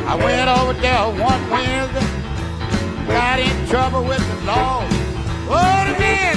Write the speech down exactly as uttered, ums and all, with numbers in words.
I went over there one Wednesday, got in trouble with the law. Oh, the man